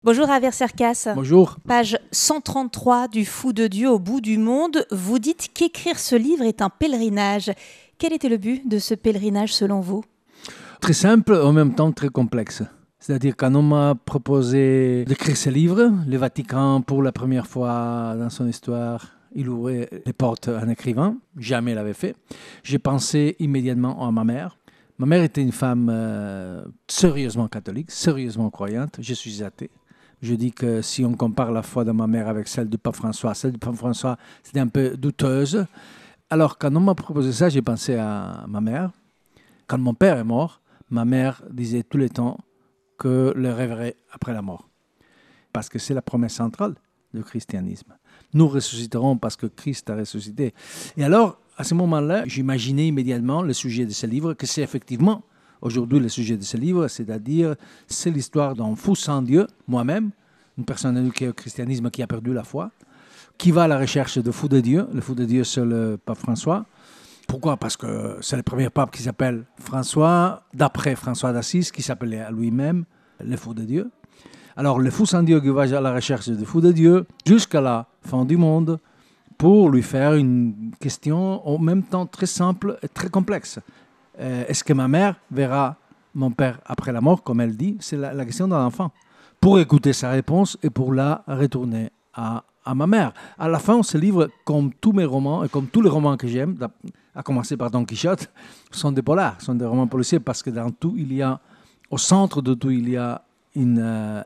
Bonjour Javier Cercas. Bonjour. Page 133 du Fou de Dieu au bout du monde. Vous dites qu'écrire ce livre est un pèlerinage. Quel était le but de ce pèlerinage selon vous ? Très simple, en même temps très complexe. C'est-à-dire quand on m'a proposé d'écrire ce livre, le Vatican, pour la première fois dans son histoire, il ouvrait les portes à un écrivain. Jamais l'avait fait. J'ai pensé immédiatement à ma mère. Ma mère était une femme sérieusement catholique, sérieusement croyante. Je suis athée. Je dis que si on compare la foi de ma mère avec celle du pape François, celle du pape François, c'était un peu douteuse. Alors, quand on m'a proposé ça, j'ai pensé à ma mère. Quand mon père est mort, ma mère disait tout le temps que le rêverait après la mort. Parce que c'est la promesse centrale du christianisme. Nous ressusciterons parce que Christ a ressuscité. Et alors, à ce moment-là, j'imaginais immédiatement le sujet de ce livre, que c'est effectivement aujourd'hui le sujet de ce livre, c'est-à-dire c'est l'histoire d'un fou sans Dieu, moi-même, une personne éduquée au christianisme qui a perdu la foi, qui va à la recherche de fou de Dieu. Le fou de Dieu, c'est le pape François. Pourquoi ? Parce que c'est le premier pape qui s'appelle François, d'après François d'Assise, qui s'appelait à lui-même le fou de Dieu. Alors, le fou sans Dieu qui va à la recherche du fou de Dieu jusqu'à la fin du monde pour lui faire une question en même temps très simple et très complexe. Est-ce que ma mère verra mon père après la mort, comme elle dit ? C'est la question d'un enfant. Pour écouter sa réponse et pour la retourner à ma mère. À la fin, ce livre, comme tous mes romans et comme tous les romans que j'aime, à commencer par Don Quichotte, sont des polars, sont des romans policiers parce que dans tout, au centre de tout, il y a un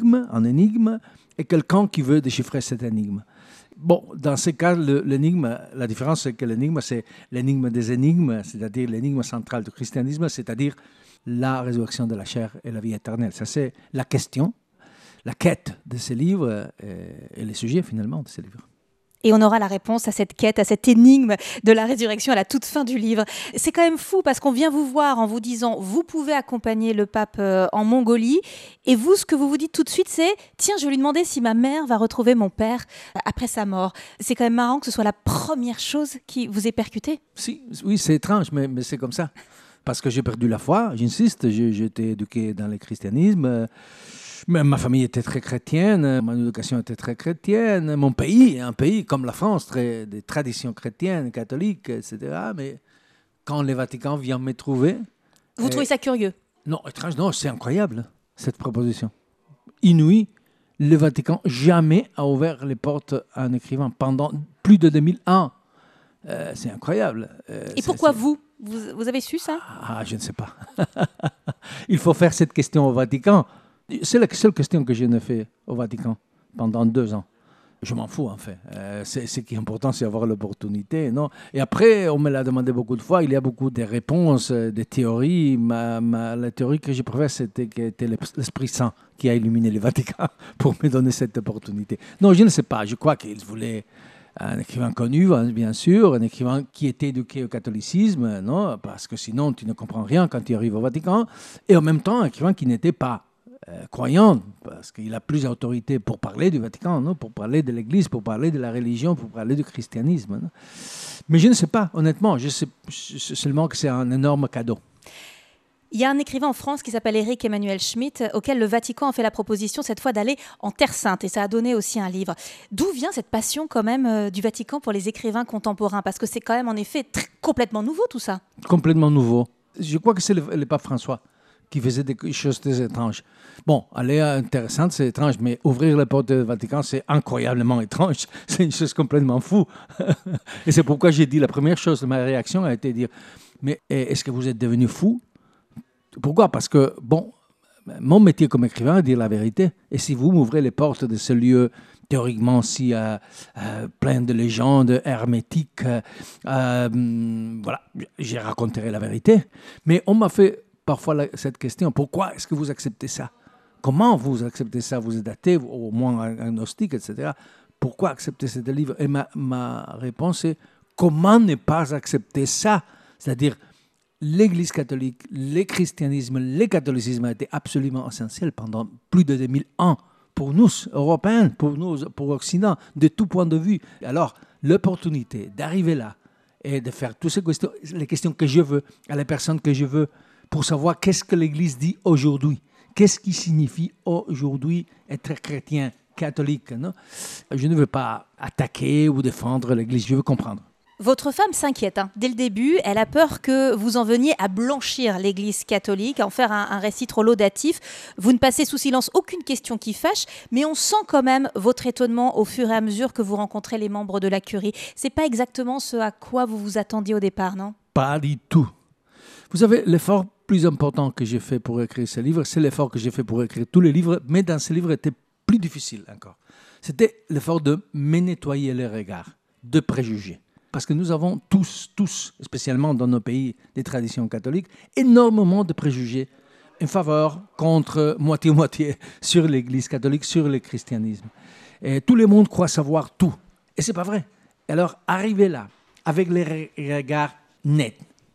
énigme et quelqu'un qui veut déchiffrer cette énigme. Bon, dans ce cas, l'énigme, la différence, c'est que l'énigme, c'est l'énigme des énigmes, c'est-à-dire l'énigme centrale du christianisme, c'est-à-dire la résurrection de la chair et la vie éternelle. Ça, c'est la question, la quête de ce livre et le sujet, finalement, de ce livre. Et on aura la réponse à cette quête, à cette énigme de la résurrection à la toute fin du livre. C'est quand même fou parce qu'on vient vous voir en vous disant « vous pouvez accompagner le pape en Mongolie » et vous, ce que vous vous dites tout de suite, c'est « tiens, je vais lui demander si ma mère va retrouver mon père après sa mort ». C'est quand même marrant que ce soit la première chose qui vous ait percuté. Oui, c'est étrange, mais c'est comme ça. Parce que j'ai perdu la foi, j'insiste, j'ai été éduqué dans le christianisme. Ma famille était très chrétienne, mon éducation était très chrétienne. Mon pays est un pays comme la France, des traditions chrétiennes, catholiques, etc. Mais quand le Vatican vient me trouver... Vous trouvez ça curieux ? Non, étrange, non, c'est incroyable, cette proposition. Inouï, le Vatican jamais a ouvert les portes à un écrivain pendant plus de 2000 ans. C'est incroyable. Et pourquoi vous avez su ça ? Je ne sais pas. Il faut faire cette question au Vatican. C'est la seule question que je n'ai fait au Vatican pendant 2 ans. Je m'en fous, en fait. Ce qui est important, c'est avoir l'opportunité. Non ? Et après, on me l'a demandé beaucoup de fois. Il y a beaucoup de réponses, des théories. La théorie que je préfère, c'était l'Esprit Saint qui a illuminé le Vatican pour me donner cette opportunité. Non, je ne sais pas. Je crois qu'ils voulaient un écrivain connu, bien sûr, un écrivain qui était éduqué au catholicisme, non ? Parce que sinon, tu ne comprends rien quand tu arrives au Vatican. Et en même temps, un écrivain qui n'était pas croyant, parce qu'il a plus d'autorité pour parler du Vatican, non ? Pour parler de l'Église, pour parler de la religion, pour parler du christianisme. Non ? Mais je ne sais pas, honnêtement. Je sais seulement que c'est un énorme cadeau. Il y a un écrivain en France qui s'appelle Éric Emmanuel Schmitt, auquel le Vatican a fait la proposition cette fois d'aller en Terre Sainte, et ça a donné aussi un livre. D'où vient cette passion quand même du Vatican pour les écrivains contemporains ? Parce que c'est quand même en effet complètement nouveau tout ça. Complètement nouveau. Je crois que c'est le pape François qui faisait des choses très étranges. Bon, aller intéressante, c'est étrange, mais ouvrir la porte du Vatican, c'est incroyablement étrange. C'est une chose complètement fou. Et c'est pourquoi j'ai dit, la première chose de ma réaction a été de dire, mais est-ce que vous êtes devenu fou ? Pourquoi ? Parce que, bon, mon métier comme écrivain est de dire la vérité. Et si vous m'ouvrez les portes de ce lieu théoriquement si plein de légendes hermétiques, voilà, j'ai raconté la vérité. Mais on m'a fait parfois cette question, pourquoi est-ce que vous acceptez ça ? Comment vous acceptez ça ? Vous êtes athée, au moins agnostique, etc. Pourquoi accepter ce livre ? Et ma réponse est, comment ne pas accepter ça ? C'est-à-dire, l'Église catholique, le christianisme, le catholicisme a été absolument essentiel pendant plus de 2000 ans pour nous, Européens, pour l'Occident, de tout point de vue. Alors, l'opportunité d'arriver là et de faire toutes ces questions, les questions que je veux, à la personne que je veux, pour savoir qu'est-ce que l'Église dit aujourd'hui, qu'est-ce qui signifie aujourd'hui être chrétien catholique, non? Je ne veux pas attaquer ou défendre l'Église, je veux comprendre. Votre femme s'inquiète. Dès le début, elle a peur que vous en veniez à blanchir l'Église catholique, à en faire un récit trop laudatif. Vous ne passez sous silence aucune question qui fâche, mais on sent quand même votre étonnement au fur et à mesure que vous rencontrez les membres de la curie. C'est pas exactement ce à quoi vous vous attendiez au départ, non? Pas du tout. Vous savez, l'effort plus important que j'ai fait pour écrire ce livre, c'est l'effort que j'ai fait pour écrire tous les livres, mais dans ce livre, était plus difficile encore. C'était l'effort de me nettoyer les regards, de préjugés. Parce que nous avons tous, spécialement dans nos pays des traditions catholiques, énormément de préjugés en faveur, contre, moitié-moitié, sur l'Église catholique, sur le christianisme. Et tout le monde croit savoir tout. Et ce n'est pas vrai. Alors, arriver là, avec les regards nets,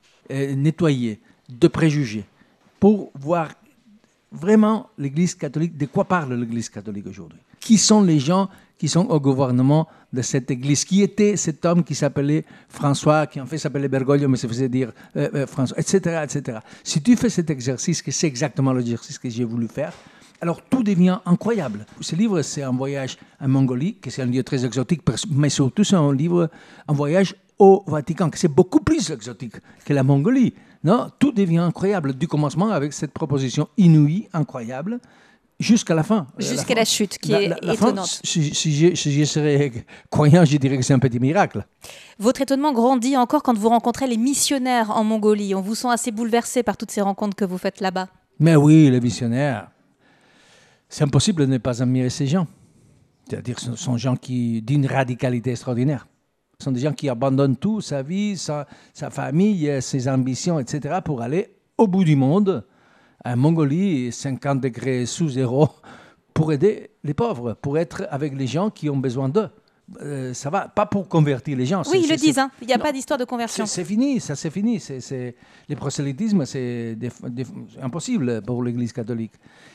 nettoyés, de préjugés, pour voir vraiment l'Église catholique, de quoi parle l'Église catholique aujourd'hui. Qui sont les gens qui sont au gouvernement de cette Église? Qui était cet homme qui s'appelait François, qui en fait s'appelait Bergoglio, mais se faisait dire François, etc., etc. Si tu fais cet exercice, que c'est exactement l'exercice que j'ai voulu faire, alors tout devient incroyable. Ce livre, c'est un voyage en Mongolie, que c'est un lieu très exotique, mais surtout c'est un voyage au Vatican, que c'est beaucoup plus exotique que la Mongolie. Non, tout devient incroyable du commencement avec cette proposition inouïe, incroyable, jusqu'à la fin. Jusqu'à la chute, qui est étonnante. Fin, si je serais croyant, je dirais que c'est un petit miracle. Votre étonnement grandit encore quand vous rencontrez les missionnaires en Mongolie. On vous sent assez bouleversé par toutes ces rencontres que vous faites là-bas. Mais oui, les missionnaires, c'est impossible de ne pas admirer ces gens. C'est-à-dire ce sont des gens d'une radicalité extraordinaire. Ce sont des gens qui abandonnent tout, sa vie, sa famille, ses ambitions, etc., pour aller au bout du monde, en Mongolie, 50 degrés sous zéro, pour aider les pauvres, pour être avec les gens qui ont besoin d'eux. Ça va, pas pour convertir les gens. Oui, ils le disent, il n'y a pas d'histoire de conversion. C'est fini, ça c'est fini. Le prosélytisme, c'est impossible pour l'Église catholique.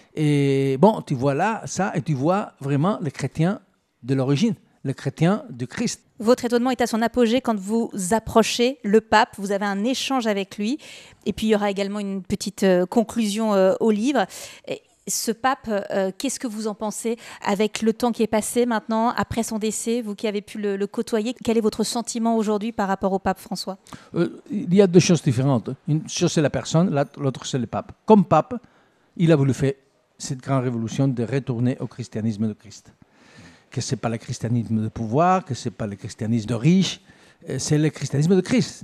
Et bon, tu vois là ça, et tu vois vraiment les chrétiens de l'origine, les chrétiens du Christ. Votre étonnement est à son apogée quand vous approchez le pape, vous avez un échange avec lui, et puis il y aura également une petite conclusion au livre. Et ce pape, qu'est-ce que vous en pensez avec le temps qui est passé maintenant, après son décès, vous qui avez pu le côtoyer? Quel est votre sentiment aujourd'hui par rapport au pape François? Il y a deux choses différentes. Une chose c'est la personne, l'autre c'est le pape. Comme pape, il a voulu faire cette grande révolution de retourner au christianisme de Christ. Que ce n'est pas le christianisme de pouvoir, que ce n'est pas le christianisme de riche, c'est le christianisme de Christ.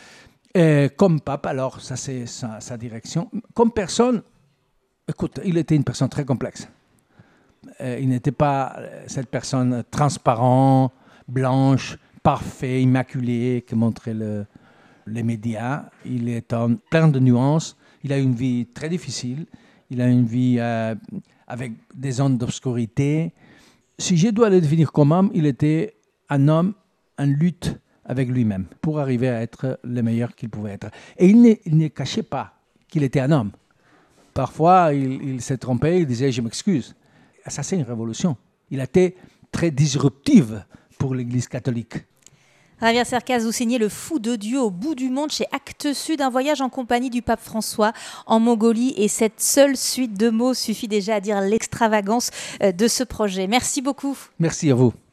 Et comme pape, alors, ça c'est sa direction. Comme personne, écoute, il était une personne très complexe. Il n'était pas cette personne transparente, blanche, parfaite, immaculée, que montraient les médias. Il est plein de nuances. Il a une vie très difficile. Il a une vie avec des zones d'obscurité. Si je dois le définir comme homme, il était un homme en lutte avec lui-même pour arriver à être le meilleur qu'il pouvait être. Et il ne cachait pas qu'il était un homme. Parfois, il s'est trompé, il disait « je m'excuse ». Ça, c'est une révolution. Il a été très disruptif pour l'Église catholique. Javier Cercas, vous signez Le Fou de Dieu au bout du monde chez Actes Sud, un voyage en compagnie du pape François en Mongolie. Et cette seule suite de mots suffit déjà à dire l'extravagance de ce projet. Merci beaucoup. Merci à vous.